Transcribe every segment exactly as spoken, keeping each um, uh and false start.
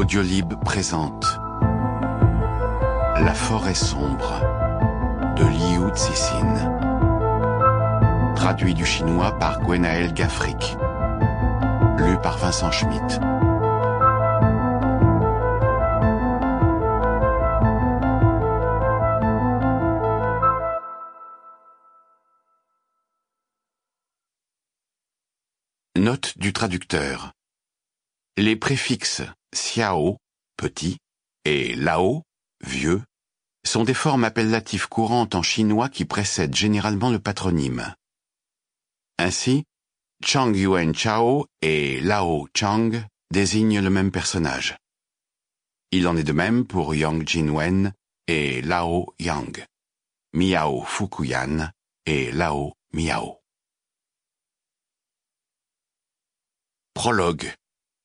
Audiolib présente La forêt sombre de Liu Cixin. Traduit du chinois par Gwenaël Gafric. Lu par Vincent Schmitt. Note du traducteur. Les préfixes xiao, petit, et lao, vieux, sont des formes appellatives courantes en chinois qui précèdent généralement le patronyme. Ainsi, Chang Yuan Chao et Lao Chang désignent le même personnage. Il en est de même pour Yang Jinwen et Lao Yang, Miao Fukuyan et Lao Miao. Prologue.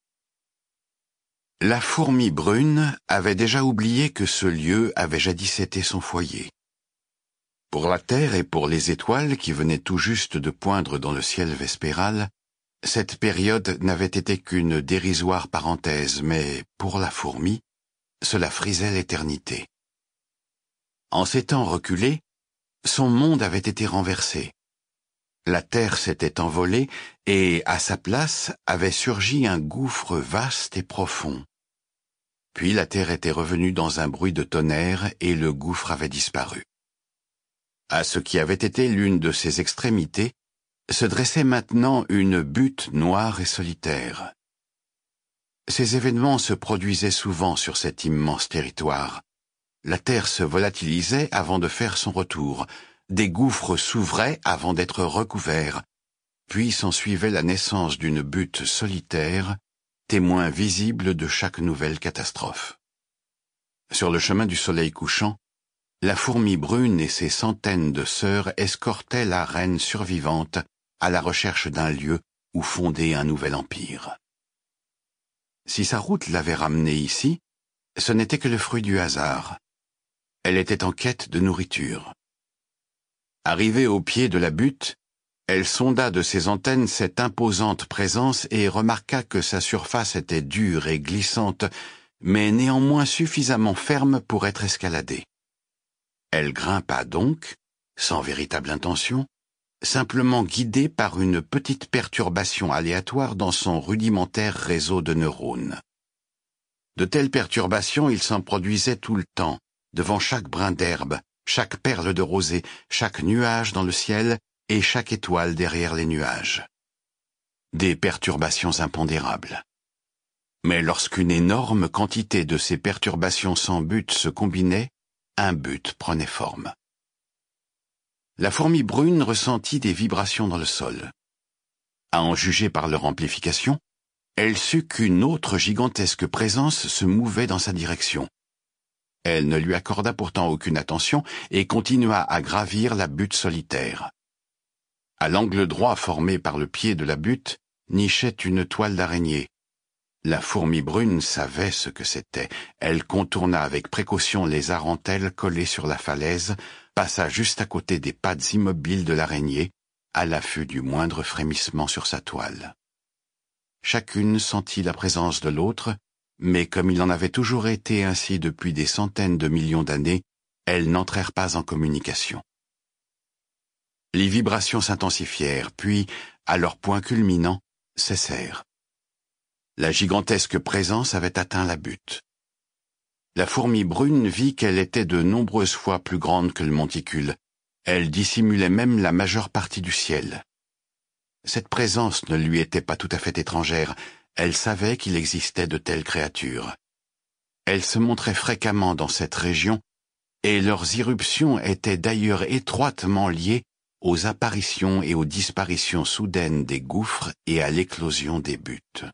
La fourmi brune avait déjà oublié que ce lieu avait jadis été son foyer. Pour la terre et pour les étoiles qui venaient tout juste de poindre dans le ciel vespéral, cette période n'avait été qu'une dérisoire parenthèse, mais pour la fourmi, cela frisait l'éternité. En ces temps reculés, son monde avait été renversé. La terre s'était envolée et, à sa place, avait surgi un gouffre vaste et profond. Puis la terre était revenue dans un bruit de tonnerre et le gouffre avait disparu. À ce qui avait été l'une de ses extrémités, se dressait maintenant une butte noire et solitaire. Ces événements se produisaient souvent sur cet immense territoire. La terre se volatilisait avant de faire son retour. Des gouffres s'ouvraient avant d'être recouverts, puis s'ensuivait la naissance d'une butte solitaire, témoin visible de chaque nouvelle catastrophe. Sur le chemin du soleil couchant, la fourmi brune et ses centaines de sœurs escortaient la reine survivante à la recherche d'un lieu où fonder un nouvel empire. Si sa route l'avait ramenée ici, ce n'était que le fruit du hasard. Elle était en quête de nourriture. Arrivée au pied de la butte, elle sonda de ses antennes cette imposante présence et remarqua que sa surface était dure et glissante, mais néanmoins suffisamment ferme pour être escaladée. Elle grimpa donc, sans véritable intention, simplement guidée par une petite perturbation aléatoire dans son rudimentaire réseau de neurones. De telles perturbations, il s'en produisait tout le temps, devant chaque brin d'herbe, chaque perle de rosée, chaque nuage dans le ciel et chaque étoile derrière les nuages. Des perturbations impondérables. Mais lorsqu'une énorme quantité de ces perturbations sans but se combinait, un but prenait forme. La fourmi brune ressentit des vibrations dans le sol. À en juger par leur amplification, elle sut qu'une autre gigantesque présence se mouvait dans sa direction. Elle ne lui accorda pourtant aucune attention et continua à gravir la butte solitaire. À l'angle droit formé par le pied de la butte, nichait une toile d'araignée. La fourmi brune savait ce que c'était. Elle contourna avec précaution les arentelles collées sur la falaise, passa juste à côté des pattes immobiles de l'araignée, à l'affût du moindre frémissement sur sa toile. Chacune sentit la présence de l'autre, mais comme il en avait toujours été ainsi depuis des centaines de millions d'années, elles n'entrèrent pas en communication. Les vibrations s'intensifièrent, puis, à leur point culminant, cessèrent. La gigantesque présence avait atteint la butte. La fourmi brune vit qu'elle était de nombreuses fois plus grande que le monticule. Elle dissimulait même la majeure partie du ciel. Cette présence ne lui était pas tout à fait étrangère. Elle savait qu'il existait de telles créatures. Elles se montraient fréquemment dans cette région, et leurs irruptions étaient d'ailleurs étroitement liées aux apparitions et aux disparitions soudaines des gouffres et à l'éclosion des buttes.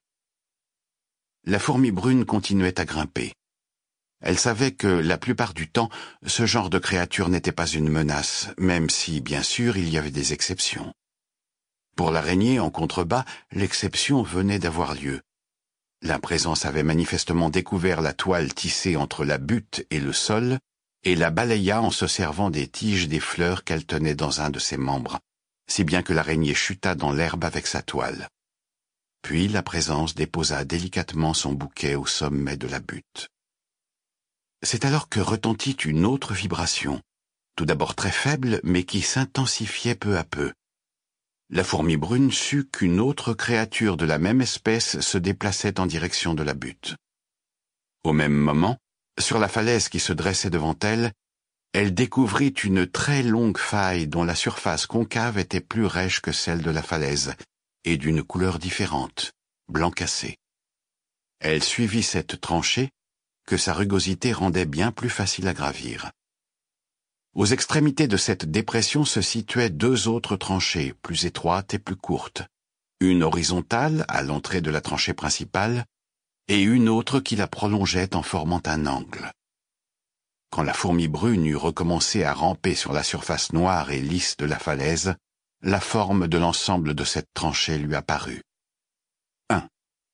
La fourmi brune continuait à grimper. Elle savait que, la plupart du temps, ce genre de créature n'était pas une menace, même si, bien sûr, il y avait des exceptions. Pour l'araignée en contrebas, l'exception venait d'avoir lieu. La présence avait manifestement découvert la toile tissée entre la butte et le sol, et la balaya en se servant des tiges des fleurs qu'elle tenait dans un de ses membres, si bien que l'araignée chuta dans l'herbe avec sa toile. Puis la présence déposa délicatement son bouquet au sommet de la butte. C'est alors que retentit une autre vibration, tout d'abord très faible, mais qui s'intensifiait peu à peu. La fourmi brune sut qu'une autre créature de la même espèce se déplaçait en direction de la butte. Au même moment, sur la falaise qui se dressait devant elle, elle découvrit une très longue faille dont la surface concave était plus rêche que celle de la falaise, et d'une couleur différente, blanc cassé. Elle suivit cette tranchée, que sa rugosité rendait bien plus facile à gravir. Aux extrémités de cette dépression se situaient deux autres tranchées, plus étroites et plus courtes, une horizontale à l'entrée de la tranchée principale, et une autre qui la prolongeait en formant un angle. Quand la fourmi brune eut recommencé à ramper sur la surface noire et lisse de la falaise, la forme de l'ensemble de cette tranchée lui apparut. un.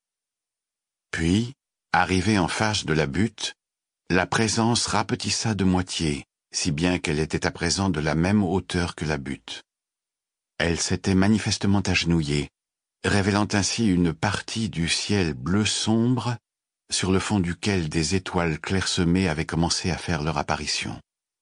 Puis, arrivée en face de la butte, la présence rapetissa de moitié, si bien qu'elle était à présent de la même hauteur que la butte. Elle s'était manifestement agenouillée, révélant ainsi une partie du ciel bleu sombre sur le fond duquel des étoiles clairsemées avaient commencé à faire leur apparition.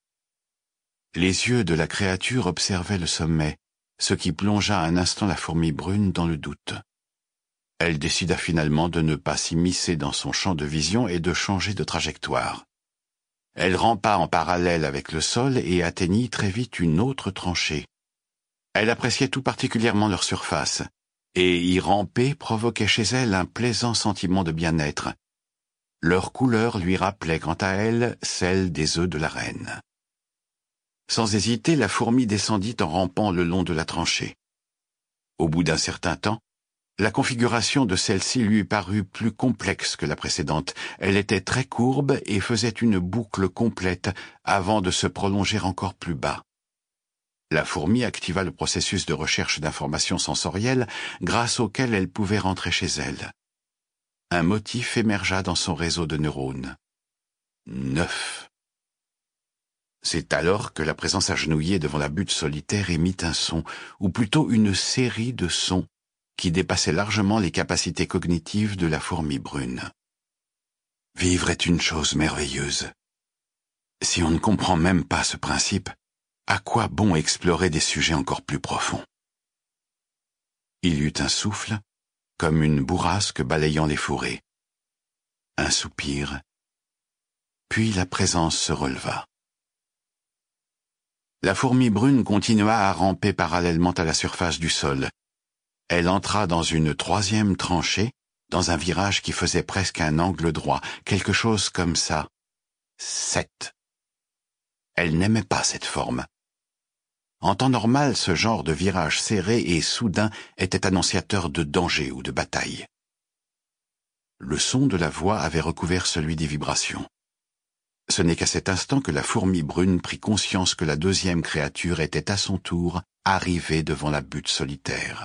Les yeux de la créature observaient le sommet, ce qui plongea un instant la fourmi brune dans le doute. Elle décida finalement de ne pas s'immiscer dans son champ de vision et de changer de trajectoire. Elle rampa en parallèle avec le sol et atteignit très vite une autre tranchée. Elle appréciait tout particulièrement leur surface, et y ramper provoquait chez elle un plaisant sentiment de bien-être. Leur couleur lui rappelait quant à elle celle des œufs de la reine. Sans hésiter, la fourmi descendit en rampant le long de la tranchée. Au bout d'un certain temps, la configuration de celle-ci lui parut plus complexe que la précédente. Elle était très courbe et faisait une boucle complète avant de se prolonger encore plus bas. La fourmi activa le processus de recherche d'informations sensorielles grâce auquel elle pouvait rentrer chez elle. Un motif émergea dans son réseau de neurones. Neuf. C'est alors que la présence agenouillée devant la butte solitaire émit un son, ou plutôt une série de sons, qui dépassait largement les capacités cognitives de la fourmi brune. Vivre est une chose merveilleuse. Si on ne comprend même pas ce principe, à quoi bon explorer des sujets encore plus profonds? Il y eut un souffle, comme une bourrasque balayant les fourrés. Un soupir, puis la présence se releva. La fourmi brune continua à ramper parallèlement à la surface du sol. Elle entra dans une troisième tranchée, dans un virage qui faisait presque un angle droit, quelque chose comme ça. Sept. Elle n'aimait pas cette forme. En temps normal, ce genre de virage serré et soudain était annonciateur de danger ou de bataille. Le son de la voix avait recouvert celui des vibrations. Ce n'est qu'à cet instant que la fourmi brune prit conscience que la deuxième créature était à son tour arrivée devant la butte solitaire.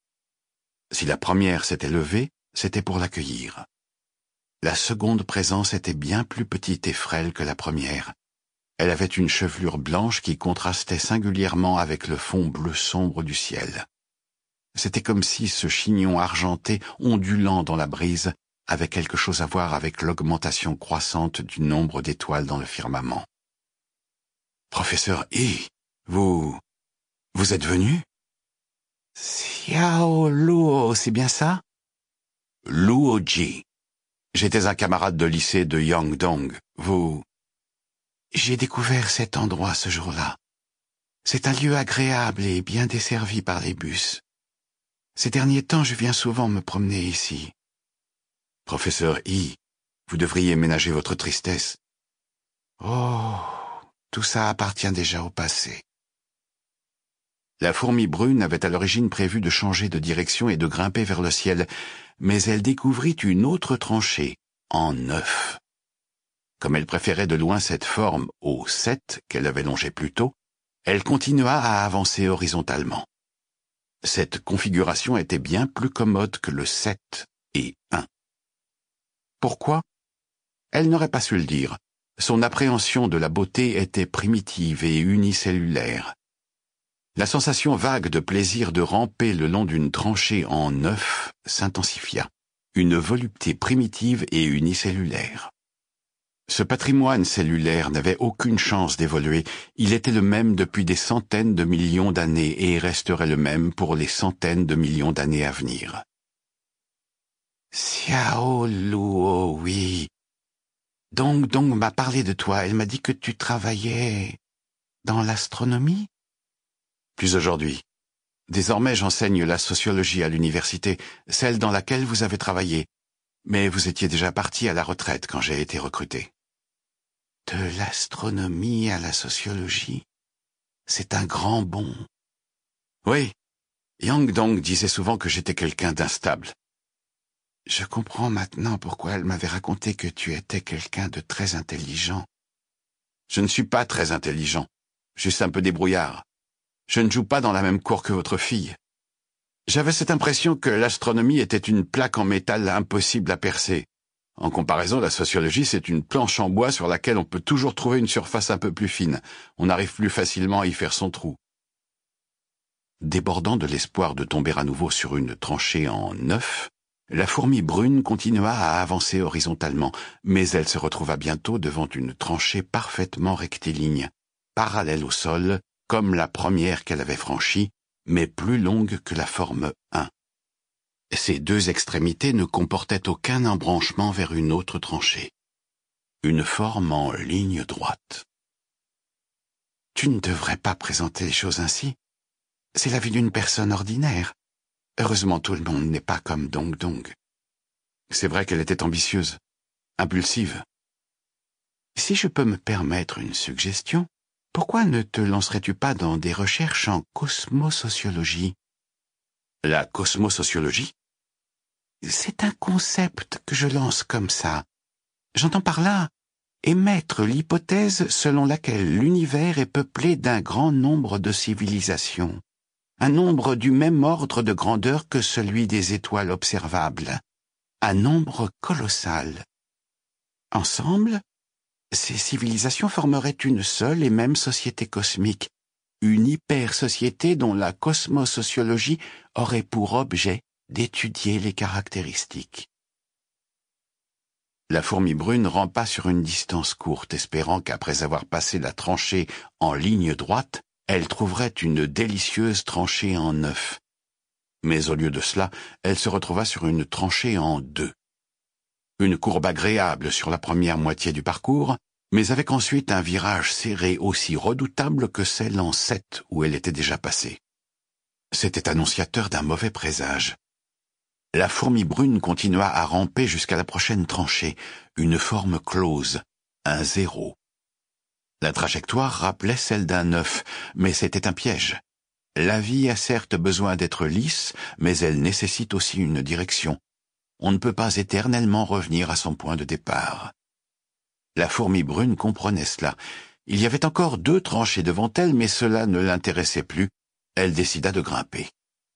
Si la première s'était levée, c'était pour l'accueillir. La seconde présence était bien plus petite et frêle que la première. Elle avait une chevelure blanche qui contrastait singulièrement avec le fond bleu sombre du ciel. C'était comme si ce chignon argenté, ondulant dans la brise, avait quelque chose à voir avec l'augmentation croissante du nombre d'étoiles dans le firmament. « Professeur Yi, vous... vous êtes venu ?» « Xiao Luo, c'est bien ça ?»« Luo Ji. J'étais un camarade de lycée de Yangdong. Vous... » J'ai découvert cet endroit ce jour-là. C'est un lieu agréable et bien desservi par les bus. Ces derniers temps, je viens souvent me promener ici. Professeur Yi, vous devriez ménager votre tristesse. Oh, tout ça appartient déjà au passé. La fourmi brune avait à l'origine prévu de changer de direction et de grimper vers le ciel, mais elle découvrit une autre tranchée, en neuf. Comme elle préférait de loin cette forme au sept qu'elle avait longée plus tôt, elle continua à avancer horizontalement. Cette configuration était bien plus commode que le sept et un. Pourquoi? Elle n'aurait pas su le dire. Son appréhension de la beauté était primitive et unicellulaire. La sensation vague de plaisir de ramper le long d'une tranchée en neuf s'intensifia, une volupté primitive et unicellulaire. Ce patrimoine cellulaire n'avait aucune chance d'évoluer, il était le même depuis des centaines de millions d'années et resterait le même pour les centaines de millions d'années à venir. Xiao Luo, oui. Dong Dong m'a parlé de toi, elle m'a dit que tu travaillais dans l'astronomie? Plus aujourd'hui. Désormais, j'enseigne la sociologie à l'université, celle dans laquelle vous avez travaillé. Mais vous étiez déjà parti à la retraite quand j'ai été recruté. De l'astronomie à la sociologie, c'est un grand bond. Oui, Yang Dong disait souvent que j'étais quelqu'un d'instable. Je comprends maintenant pourquoi elle m'avait raconté que tu étais quelqu'un de très intelligent. Je ne suis pas très intelligent, juste un peu débrouillard. Je ne joue pas dans la même cour que votre fille. J'avais cette impression que l'astronomie était une plaque en métal impossible à percer. En comparaison, la sociologie, c'est une planche en bois sur laquelle on peut toujours trouver une surface un peu plus fine. On arrive plus facilement à y faire son trou. Débordant de l'espoir de tomber à nouveau sur une tranchée en neuf, la fourmi brune continua à avancer horizontalement, mais elle se retrouva bientôt devant une tranchée parfaitement rectiligne, parallèle au sol, comme la première qu'elle avait franchie, mais plus longue que la forme un. Ces deux extrémités ne comportaient aucun embranchement vers une autre tranchée. Une forme en ligne droite. Tu ne devrais pas présenter les choses ainsi. C'est la vie d'une personne ordinaire. Heureusement, tout le monde n'est pas comme Dong Dong. C'est vrai qu'elle était ambitieuse, impulsive. Si je peux me permettre une suggestion, pourquoi ne te lancerais-tu pas dans des recherches en cosmosociologie? La cosmosociologie? C'est un concept que je lance comme ça. J'entends par là émettre l'hypothèse selon laquelle l'univers est peuplé d'un grand nombre de civilisations, un nombre du même ordre de grandeur que celui des étoiles observables, un nombre colossal. Ensemble, ces civilisations formeraient une seule et même société cosmique, une hyper-société dont la cosmosociologie aurait pour objet d'étudier les caractéristiques. La fourmi brune rampa sur une distance courte, espérant qu'après avoir passé la tranchée en ligne droite, elle trouverait une délicieuse tranchée en neuf. Mais au lieu de cela, elle se retrouva sur une tranchée en deux. Une courbe agréable sur la première moitié du parcours, mais avec ensuite un virage serré aussi redoutable que celle en sept où elle était déjà passée. C'était annonciateur d'un mauvais présage. La fourmi brune continua à ramper jusqu'à la prochaine tranchée, une forme close, un zéro. La trajectoire rappelait celle d'un neuf, mais c'était un piège. La vie a certes besoin d'être lisse, mais elle nécessite aussi une direction. On ne peut pas éternellement revenir à son point de départ. La fourmi brune comprenait cela. Il y avait encore deux tranchées devant elle, mais cela ne l'intéressait plus. Elle décida de grimper.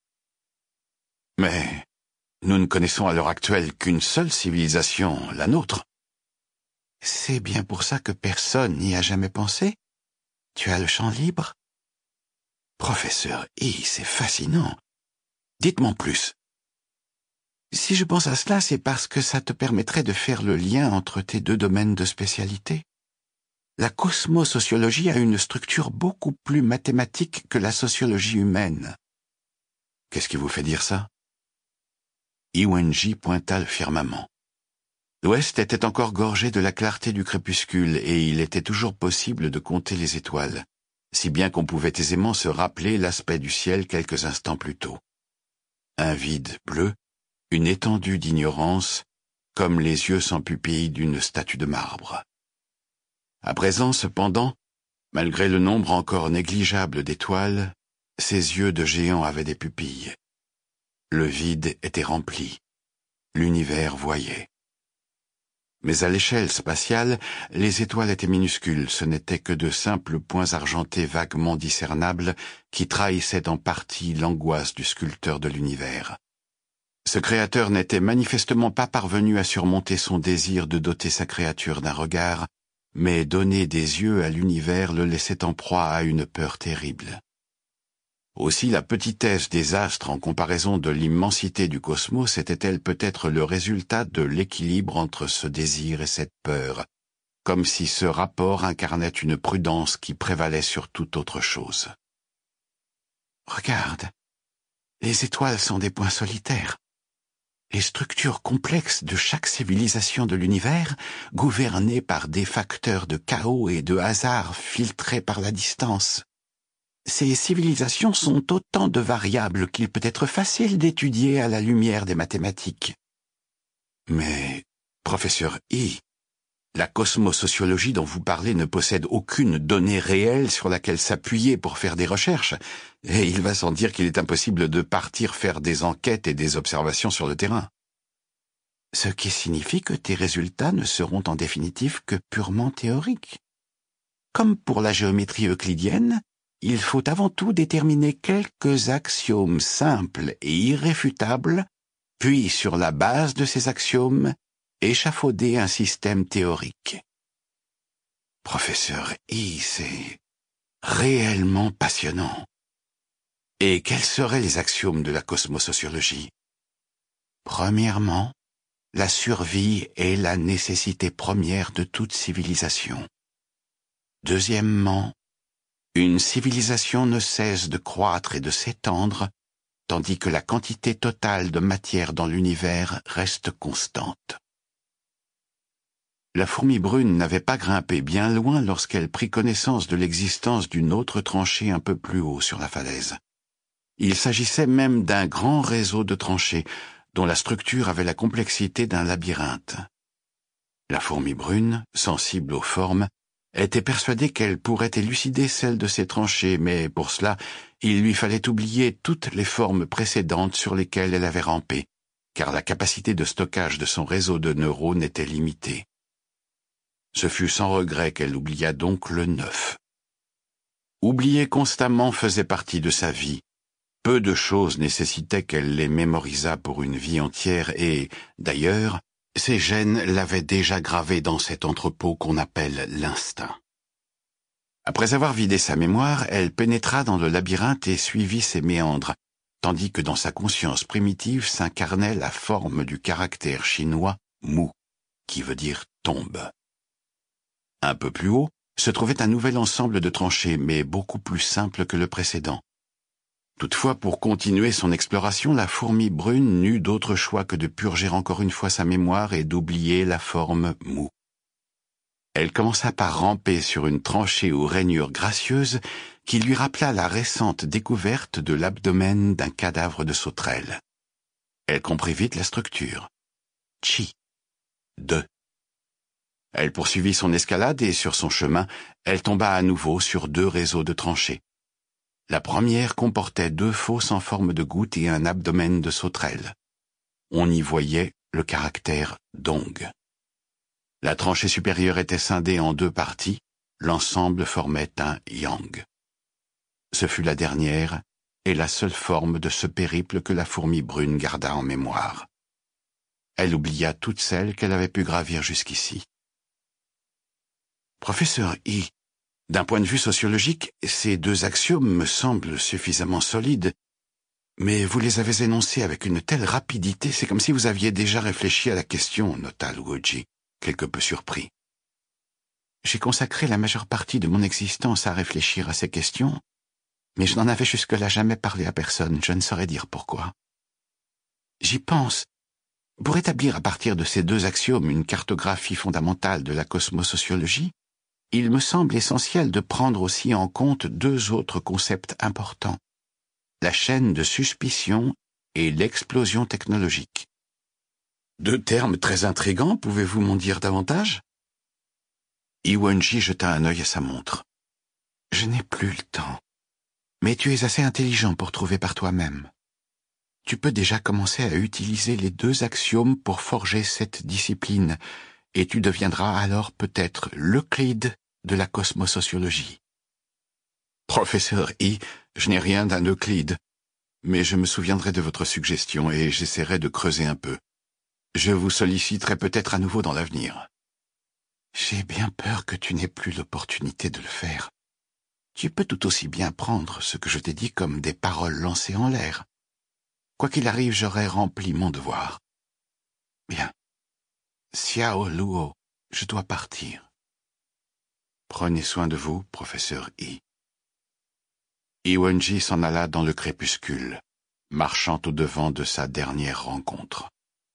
Mais nous ne connaissons à l'heure actuelle qu'une seule civilisation, la nôtre. C'est bien pour ça que personne n'y a jamais pensé. Tu as le champ libre. Professeur Yi, c'est fascinant. Dites-moi plus. Si je pense à cela, c'est parce que ça te permettrait de faire le lien entre tes deux domaines de spécialité. La cosmosociologie a une structure beaucoup plus mathématique que la sociologie humaine. Qu'est-ce qui vous fait dire ça? Yi Wenji pointa le firmament. L'ouest était encore gorgé de la clarté du crépuscule et il était toujours possible de compter les étoiles, si bien qu'on pouvait aisément se rappeler l'aspect du ciel quelques instants plus tôt. Un vide bleu, une étendue d'ignorance, comme les yeux sans pupille d'une statue de marbre. À présent, cependant, malgré le nombre encore négligeable d'étoiles, ses yeux de géant avaient des pupilles. Le vide était rempli. L'univers voyait. Mais à l'échelle spatiale, les étoiles étaient minuscules, ce n'étaient que de simples points argentés vaguement discernables qui trahissaient en partie l'angoisse du sculpteur de l'univers. Ce créateur n'était manifestement pas parvenu à surmonter son désir de doter sa créature d'un regard, mais donner des yeux à l'univers le laissait en proie à une peur terrible. Aussi la petitesse des astres en comparaison de l'immensité du cosmos était-elle peut-être le résultat de l'équilibre entre ce désir et cette peur, comme si ce rapport incarnait une prudence qui prévalait sur toute autre chose. Regarde, les étoiles sont des points solitaires. Les structures complexes de chaque civilisation de l'univers, gouvernées par des facteurs de chaos et de hasard filtrés par la distance. Ces civilisations sont autant de variables qu'il peut être facile d'étudier à la lumière des mathématiques. Mais, professeur I, la cosmosociologie dont vous parlez ne possède aucune donnée réelle sur laquelle s'appuyer pour faire des recherches, et il va sans dire qu'il est impossible de partir faire des enquêtes et des observations sur le terrain. Ce qui signifie que tes résultats ne seront en définitive que purement théoriques. Comme pour la géométrie euclidienne, il faut avant tout déterminer quelques axiomes simples et irréfutables, puis sur la base de ces axiomes, échafauder un système théorique. Professeur I, c'est réellement passionnant. Et quels seraient les axiomes de la cosmosociologie? Premièrement, la survie est la nécessité première de toute civilisation. Deuxièmement, une civilisation ne cesse de croître et de s'étendre, tandis que la quantité totale de matière dans l'univers reste constante. La fourmi brune n'avait pas grimpé bien loin lorsqu'elle prit connaissance de l'existence d'une autre tranchée un peu plus haut sur la falaise. Il s'agissait même d'un grand réseau de tranchées, dont la structure avait la complexité d'un labyrinthe. La fourmi brune, sensible aux formes, était persuadée qu'elle pourrait élucider celle de ces tranchées, mais pour cela, il lui fallait oublier toutes les formes précédentes sur lesquelles elle avait rampé, car la capacité de stockage de son réseau de neurones était limitée. Ce fut sans regret qu'elle oublia donc le neuf. Oublier constamment faisait partie de sa vie. Peu de choses nécessitaient qu'elle les mémorisât pour une vie entière et, d'ailleurs, ses gènes l'avaient déjà gravé dans cet entrepôt qu'on appelle l'instinct. Après avoir vidé sa mémoire, elle pénétra dans le labyrinthe et suivit ses méandres, tandis que dans sa conscience primitive s'incarnait la forme du caractère chinois mu, qui veut dire tombe. Un peu plus haut se trouvait un nouvel ensemble de tranchées, mais beaucoup plus simple que le précédent. Toutefois, pour continuer son exploration, la fourmi brune n'eut d'autre choix que de purger encore une fois sa mémoire et d'oublier la forme mu. Elle commença par ramper sur une tranchée aux rainures gracieuses qui lui rappela la récente découverte de l'abdomen d'un cadavre de sauterelle. Elle comprit vite la structure. Chi. Deux. Elle poursuivit son escalade et sur son chemin, elle tomba à nouveau sur deux réseaux de tranchées. La première comportait deux fosses en forme de goutte et un abdomen de sauterelle. On y voyait le caractère dong. La tranchée supérieure était scindée en deux parties, l'ensemble formait un yang. Ce fut la dernière et la seule forme de ce périple que la fourmi brune garda en mémoire. Elle oublia toutes celles qu'elle avait pu gravir jusqu'ici. Professeur I, d'un point de vue sociologique, ces deux axiomes me semblent suffisamment solides, mais vous les avez énoncés avec une telle rapidité, c'est comme si vous aviez déjà réfléchi à la question, nota Luoji, quelque peu surpris. J'ai consacré la majeure partie de mon existence à réfléchir à ces questions, mais je n'en avais jusque-là jamais parlé à personne, je ne saurais dire pourquoi. J'y pense. Pour établir à partir de ces deux axiomes une cartographie fondamentale de la cosmosociologie, il me semble essentiel de prendre aussi en compte deux autres concepts importants, la chaîne de suspicion et l'explosion technologique. Deux termes très intrigants, pouvez-vous m'en dire davantage? Iwenji jeta un œil à sa montre. Je n'ai plus le temps, mais tu es assez intelligent pour trouver par toi-même. Tu peux déjà commencer à utiliser les deux axiomes pour forger cette discipline, et tu deviendras alors peut-être l'Euclide de la cosmosociologie. Professeur I, je n'ai rien d'un Euclide, mais je me souviendrai de votre suggestion et j'essaierai de creuser un peu. Je vous solliciterai peut-être à nouveau dans l'avenir. J'ai bien peur que tu n'aies plus l'opportunité de le faire. Tu peux tout aussi bien prendre ce que je t'ai dit comme des paroles lancées en l'air. Quoi qu'il arrive, j'aurai rempli mon devoir. Bien. Xiao Luo, je dois partir. Prenez soin de vous, professeur Yi. Yi Wenji s'en alla dans le crépuscule, marchant au-devant de sa dernière rencontre.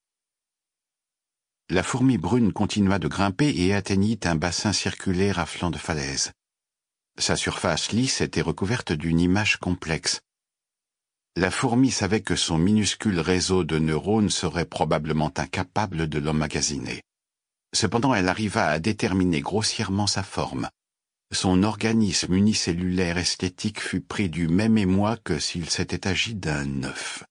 La fourmi brune continua de grimper et atteignit un bassin circulaire à flanc de falaise. Sa surface lisse était recouverte d'une image complexe. La fourmi savait que son minuscule réseau de neurones serait probablement incapable de l'emmagasiner. Cependant, elle arriva à déterminer grossièrement sa forme. Son organisme unicellulaire esthétique fut pris du même émoi que s'il s'était agi d'un œuf.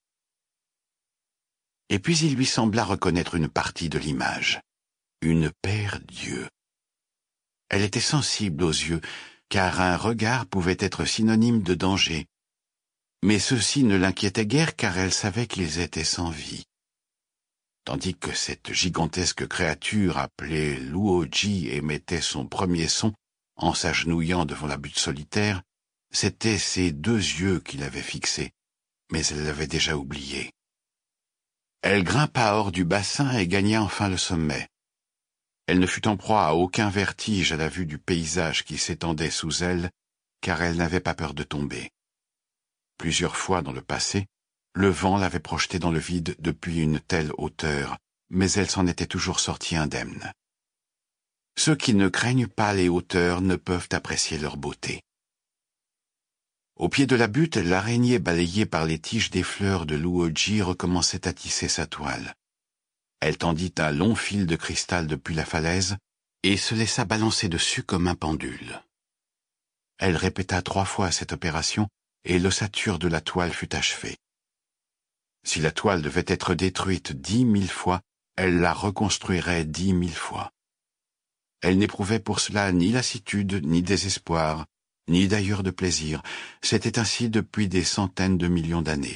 Et puis il lui sembla reconnaître une partie de l'image, une paire d'yeux. Elle était sensible aux yeux, car un regard pouvait être synonyme de danger. Mais ceci ne l'inquiétait guère car elle savait qu'ils étaient sans vie. Tandis que cette gigantesque créature appelée Luoji émettait son premier son en s'agenouillant devant la butte solitaire, c'étaient ses deux yeux qui l'avaient fixée, mais elle l'avait déjà oublié. Elle grimpa hors du bassin et gagna enfin le sommet. Elle ne fut en proie à aucun vertige à la vue du paysage qui s'étendait sous elle, car elle n'avait pas peur de tomber. Plusieurs fois dans le passé, le vent l'avait projetée dans le vide depuis une telle hauteur, mais elle s'en était toujours sortie indemne. Ceux qui ne craignent pas les hauteurs ne peuvent apprécier leur beauté. Au pied de la butte, l'araignée balayée par les tiges des fleurs de Luoji recommençait à tisser sa toile. Elle tendit un long fil de cristal depuis la falaise et se laissa balancer dessus comme un pendule. Elle répéta trois fois cette opération et l'ossature de la toile fut achevée. Si la toile devait être détruite dix mille fois, elle la reconstruirait dix mille fois. Elle n'éprouvait pour cela ni lassitude, ni désespoir, ni d'ailleurs de plaisir. C'était ainsi depuis des centaines de millions d'années.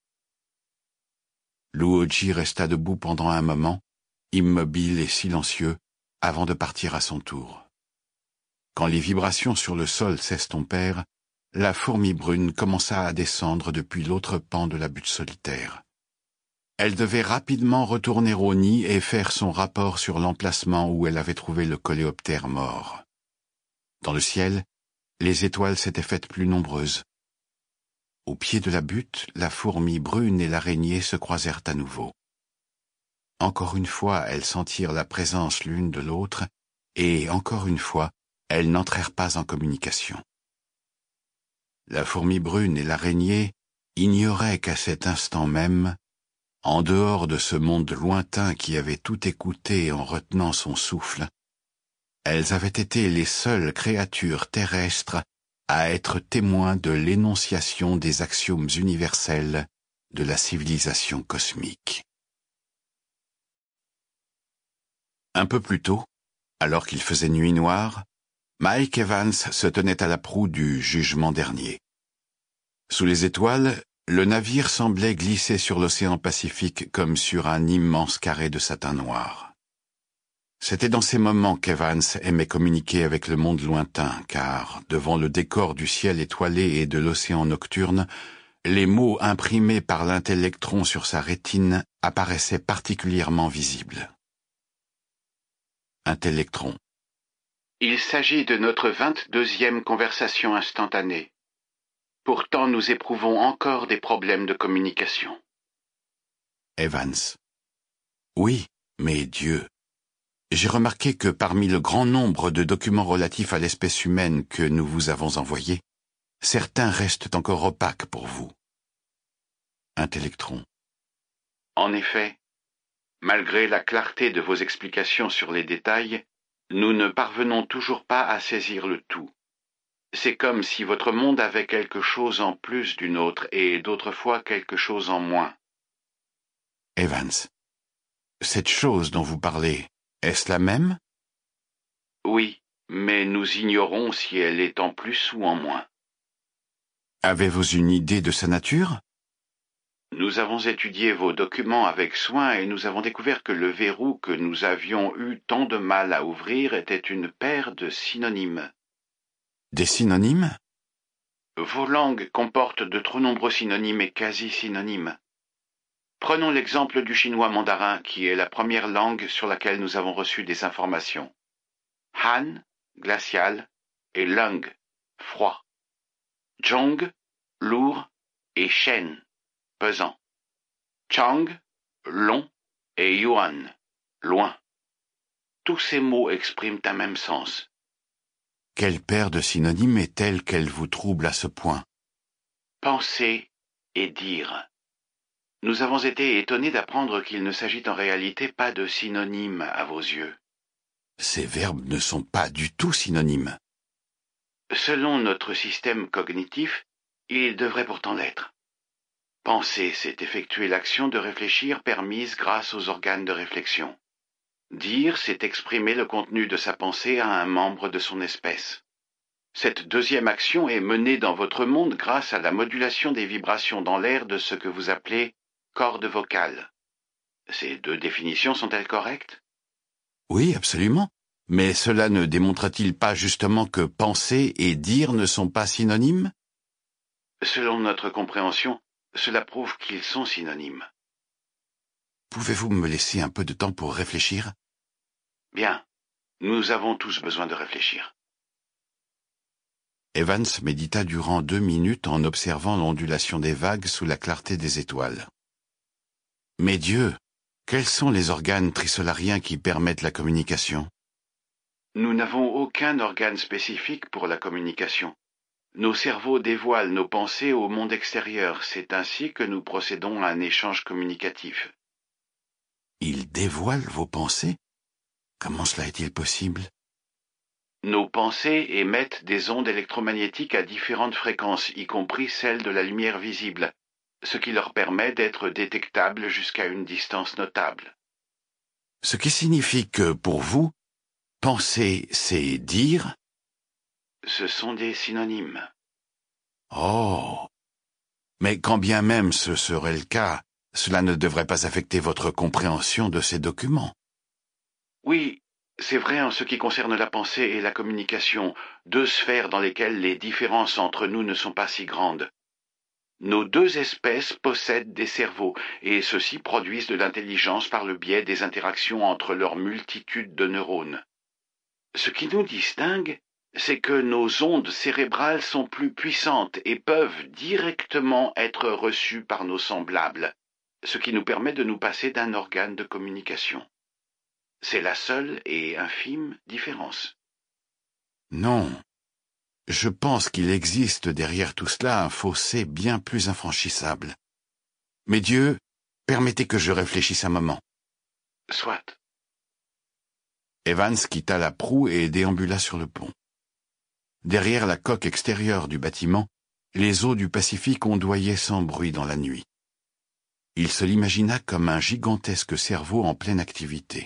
Luoji resta debout pendant un moment, immobile et silencieux, avant de partir à son tour. Quand les vibrations sur le sol s'estompèrent, la fourmi brune commença à descendre depuis l'autre pan de la butte solitaire. Elle devait rapidement retourner au nid et faire son rapport sur l'emplacement où elle avait trouvé le coléoptère mort. Dans le ciel, les étoiles s'étaient faites plus nombreuses. Au pied de la butte, la fourmi brune et l'araignée se croisèrent à nouveau. Encore une fois, elles sentirent la présence l'une de l'autre, et encore une fois, elles n'entrèrent pas en communication. La fourmi brune et l'araignée ignoraient qu'à cet instant même, en dehors de ce monde lointain qui avait tout écouté en retenant son souffle, elles avaient été les seules créatures terrestres à être témoins de l'énonciation des axiomes universels de la civilisation cosmique. Un peu plus tôt, alors qu'il faisait nuit noire, Mike Evans se tenait à la proue du jugement dernier. Sous les étoiles, le navire semblait glisser sur l'océan Pacifique comme sur un immense carré de satin noir. C'était dans ces moments qu'Evans aimait communiquer avec le monde lointain, car, devant le décor du ciel étoilé et de l'océan nocturne, les mots imprimés par l'intellectron sur sa rétine apparaissaient particulièrement visibles. Intellectron. Il s'agit de notre vingt-deuxième conversation instantanée. Pourtant, nous éprouvons encore des problèmes de communication. Evans. Oui, mais Dieu. J'ai remarqué que parmi le grand nombre de documents relatifs à l'espèce humaine que nous vous avons envoyés, certains restent encore opaques pour vous. Intellectron. En effet, malgré la clarté de vos explications sur les détails, nous ne parvenons toujours pas à saisir le tout. C'est comme si votre monde avait quelque chose en plus d'une autre et d'autres fois quelque chose en moins. Evans. Cette chose dont vous parlez, est-ce la même? Oui, mais nous ignorons si elle est en plus ou en moins. Avez-vous une idée de sa nature? Nous avons étudié vos documents avec soin et nous avons découvert que le verrou que nous avions eu tant de mal à ouvrir était une paire de synonymes. Des synonymes? Vos langues comportent de trop nombreux synonymes et quasi-synonymes. Prenons l'exemple du chinois mandarin, qui est la première langue sur laquelle nous avons reçu des informations. Han, glacial, et Lung, froid. Zhong, lourd, et Shen, pesant. Chang, long, et Yuan, loin. Tous ces mots expriment un même sens. Quelle paire de synonymes est-elle qu'elle vous trouble à ce point? Penser et dire. Nous avons été étonnés d'apprendre qu'il ne s'agit en réalité pas de synonymes à vos yeux. Ces verbes ne sont pas du tout synonymes. Selon notre système cognitif, ils devraient pourtant l'être. Penser, c'est effectuer l'action de réfléchir permise grâce aux organes de réflexion. Dire, c'est exprimer le contenu de sa pensée à un membre de son espèce. Cette deuxième action est menée dans votre monde grâce à la modulation des vibrations dans l'air de ce que vous appelez cordes vocales. Ces deux définitions sont-elles correctes? Oui, absolument. Mais cela ne démontre-t-il pas justement que penser et dire ne sont pas synonymes? Selon notre compréhension, cela prouve qu'ils sont synonymes. Pouvez-vous me laisser un peu de temps pour réfléchir? Bien. Nous avons tous besoin de réfléchir. Evans médita durant deux minutes en observant l'ondulation des vagues sous la clarté des étoiles. Mais Dieu, quels sont les organes trisolariens qui permettent la communication? Nous n'avons aucun organe spécifique pour la communication. Nos cerveaux dévoilent nos pensées au monde extérieur. C'est ainsi que nous procédons à un échange communicatif. Ils dévoilent vos pensées? Comment cela est-il possible? Nos pensées émettent des ondes électromagnétiques à différentes fréquences, y compris celles de la lumière visible, ce qui leur permet d'être détectables jusqu'à une distance notable. Ce qui signifie que, pour vous, penser, c'est dire? Ce sont des synonymes. Oh! Mais quand bien même ce serait le cas, cela ne devrait pas affecter votre compréhension de ces documents. Oui, c'est vrai en ce qui concerne la pensée et la communication, deux sphères dans lesquelles les différences entre nous ne sont pas si grandes. Nos deux espèces possèdent des cerveaux, et ceux-ci produisent de l'intelligence par le biais des interactions entre leur multitude de neurones. Ce qui nous distingue, c'est que nos ondes cérébrales sont plus puissantes et peuvent directement être reçues par nos semblables, ce qui nous permet de nous passer d'un organe de communication. C'est la seule et infime différence. Non. Je pense qu'il existe derrière tout cela un fossé bien plus infranchissable. Mais Dieu, permettez que je réfléchisse un moment. Soit. Evans quitta la proue et déambula sur le pont. Derrière la coque extérieure du bâtiment, les eaux du Pacifique ondoyaient sans bruit dans la nuit. Il se l'imagina comme un gigantesque cerveau en pleine activité.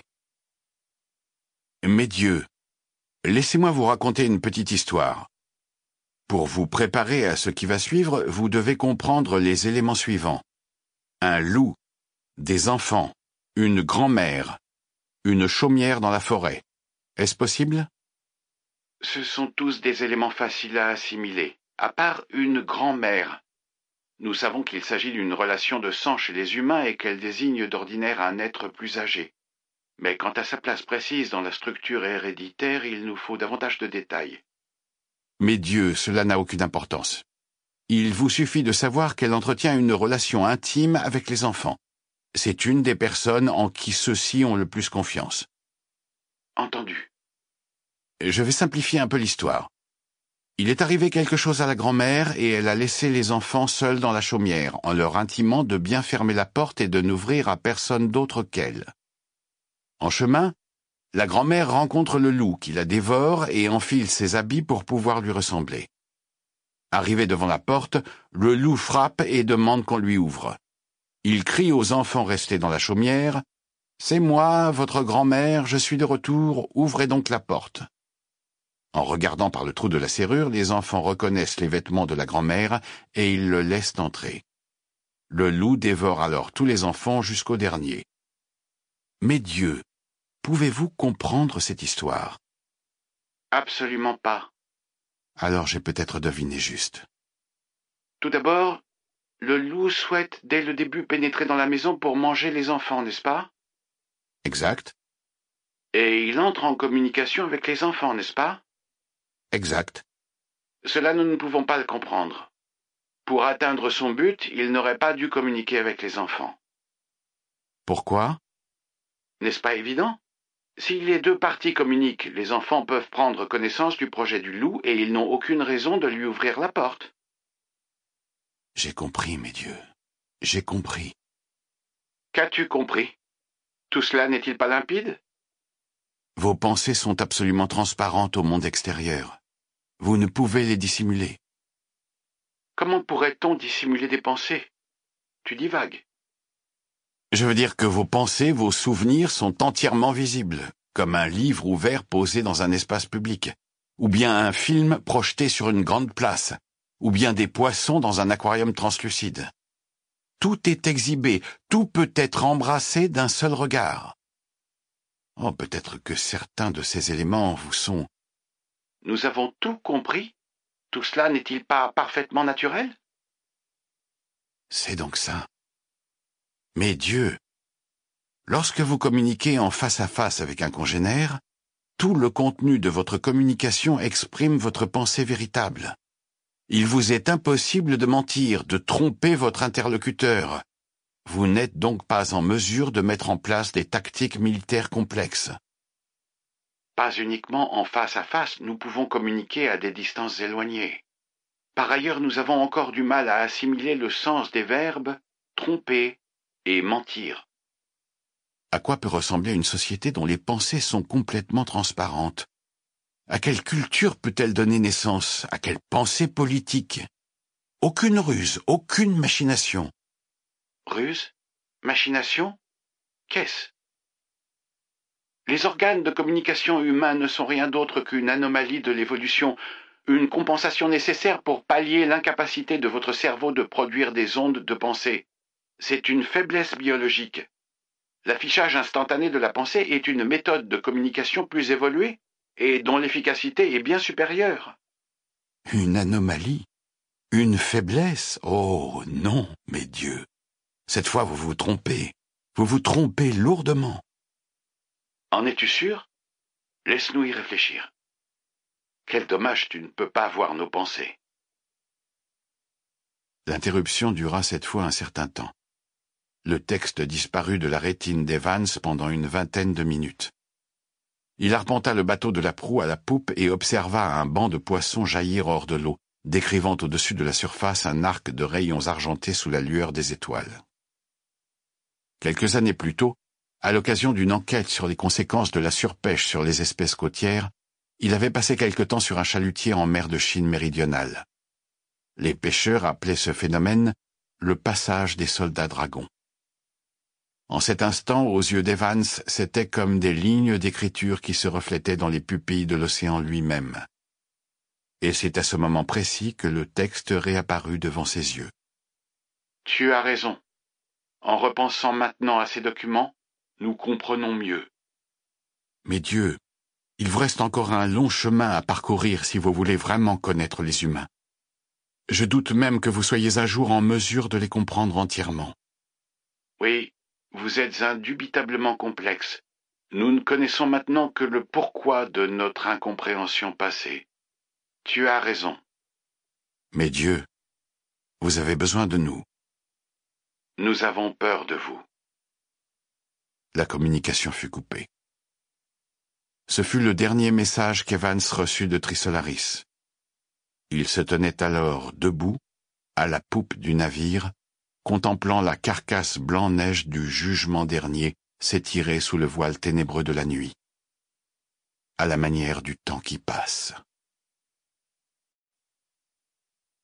Mais Dieu, laissez-moi vous raconter une petite histoire. Pour vous préparer à ce qui va suivre, vous devez comprendre les éléments suivants. Un loup, des enfants, une grand-mère, une chaumière dans la forêt. Est-ce possible? Ce sont tous des éléments faciles à assimiler, à part une grand-mère. Nous savons qu'il s'agit d'une relation de sang chez les humains et qu'elle désigne d'ordinaire un être plus âgé. Mais quant à sa place précise dans la structure héréditaire, il nous faut davantage de détails. Mais Dieu, cela n'a aucune importance. Il vous suffit de savoir qu'elle entretient une relation intime avec les enfants. C'est une des personnes en qui ceux-ci ont le plus confiance. Entendu. Je vais simplifier un peu l'histoire. Il est arrivé quelque chose à la grand-mère et elle a laissé les enfants seuls dans la chaumière, en leur intimant de bien fermer la porte et de n'ouvrir à personne d'autre qu'elle. En chemin, la grand-mère rencontre le loup qui la dévore et enfile ses habits pour pouvoir lui ressembler. Arrivé devant la porte, le loup frappe et demande qu'on lui ouvre. Il crie aux enfants restés dans la chaumière « C'est moi, votre grand-mère, je suis de retour, ouvrez donc la porte ». En regardant par le trou de la serrure, les enfants reconnaissent les vêtements de la grand-mère et ils le laissent entrer. Le loup dévore alors tous les enfants jusqu'au dernier. Mais Dieu, pouvez-vous comprendre cette histoire? Absolument pas. Alors j'ai peut-être deviné juste. Tout d'abord, le loup souhaite dès le début pénétrer dans la maison pour manger les enfants, n'est-ce pas? Exact. Et il entre en communication avec les enfants, n'est-ce pas? Exact. Cela, nous ne pouvons pas le comprendre. Pour atteindre son but, il n'aurait pas dû communiquer avec les enfants. Pourquoi? N'est-ce pas évident? Si les deux parties communiquent, les enfants peuvent prendre connaissance du projet du loup et ils n'ont aucune raison de lui ouvrir la porte. J'ai compris, mes dieux. J'ai compris. Qu'as-tu compris? Tout cela n'est-il pas limpide? Vos pensées sont absolument transparentes au monde extérieur. Vous ne pouvez les dissimuler. Comment pourrait-on dissimuler des pensées? Tu divagues. Je veux dire que vos pensées, vos souvenirs sont entièrement visibles, comme un livre ouvert posé dans un espace public, ou bien un film projeté sur une grande place, ou bien des poissons dans un aquarium translucide. Tout est exhibé, tout peut être embrassé d'un seul regard. Oh, peut-être que certains de ces éléments vous sont... Nous avons tout compris? Tout cela n'est-il pas parfaitement naturel? C'est donc ça. Mais Dieu, lorsque vous communiquez en face à face avec un congénère, tout le contenu de votre communication exprime votre pensée véritable. Il vous est impossible de mentir, de tromper votre interlocuteur. Vous n'êtes donc pas en mesure de mettre en place des tactiques militaires complexes. Pas uniquement en face à face, nous pouvons communiquer à des distances éloignées. Par ailleurs, nous avons encore du mal à assimiler le sens des verbes « tromper » et « mentir ». À quoi peut ressembler une société dont les pensées sont complètement transparentes? À quelle culture peut-elle donner naissance? À quelle pensée politique? Aucune ruse, aucune machination. Ruse? Machination? Qu'est-ce? Les organes de communication humains ne sont rien d'autre qu'une anomalie de l'évolution, une compensation nécessaire pour pallier l'incapacité de votre cerveau de produire des ondes de pensée. C'est une faiblesse biologique. L'affichage instantané de la pensée est une méthode de communication plus évoluée et dont l'efficacité est bien supérieure. Une anomalie? Une faiblesse? Oh non, mes dieux. Cette fois, vous vous trompez. Vous vous trompez lourdement. En es-tu sûr? Laisse-nous y réfléchir. Quel dommage, tu ne peux pas voir nos pensées. L'interruption dura cette fois un certain temps. Le texte disparut de la rétine d'Evans pendant une vingtaine de minutes. Il arpenta le bateau de la proue à la poupe et observa un banc de poissons jaillir hors de l'eau, décrivant au-dessus de la surface un arc de rayons argentés sous la lueur des étoiles. Quelques années plus tôt, à l'occasion d'une enquête sur les conséquences de la surpêche sur les espèces côtières, il avait passé quelque temps sur un chalutier en mer de Chine méridionale. Les pêcheurs appelaient ce phénomène le passage des soldats dragons. En cet instant, aux yeux d'Evans, c'était comme des lignes d'écriture qui se reflétaient dans les pupilles de l'océan lui-même. Et c'est à ce moment précis que le texte réapparut devant ses yeux. Tu as raison. En repensant maintenant à ces documents, nous comprenons mieux. Mais Dieu, il vous reste encore un long chemin à parcourir si vous voulez vraiment connaître les humains. Je doute même que vous soyez un jour en mesure de les comprendre entièrement. Oui, vous êtes indubitablement complexe. Nous ne connaissons maintenant que le pourquoi de notre incompréhension passée. Tu as raison. Mais Dieu, vous avez besoin de nous. Nous avons peur de vous. La communication fut coupée. Ce fut le dernier message qu'Evans reçut de Trisolaris. Il se tenait alors debout, à la poupe du navire, contemplant la carcasse blanc-neige du jugement dernier s'étirer sous le voile ténébreux de la nuit, à la manière du temps qui passe.